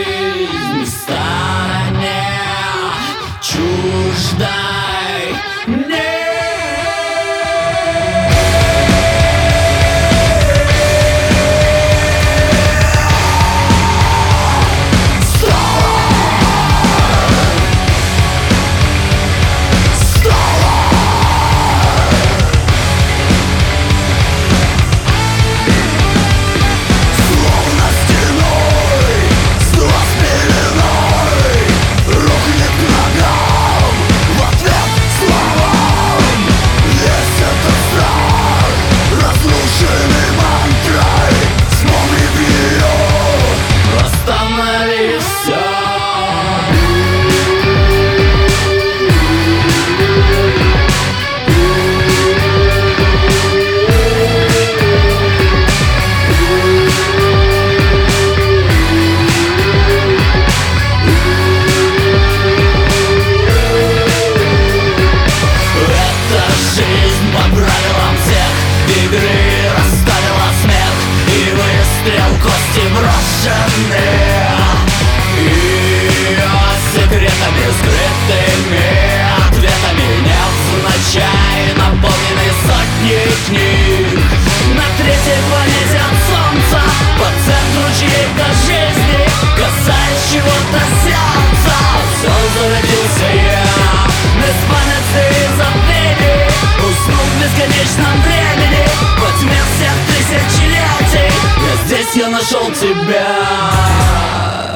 жизнь в стороне чуждай мне. Кости брошены и секретами скрытыми, ответами невзначай наполнены сотни книг. На третьей планете от Солнца, по центру чьей-то жизни, касаясь чего-то сердца, все зародился я, без памяти и забвений, уснул в бесконечном времени, во тьме всех тысячелетий. Здесь я нашел тебя.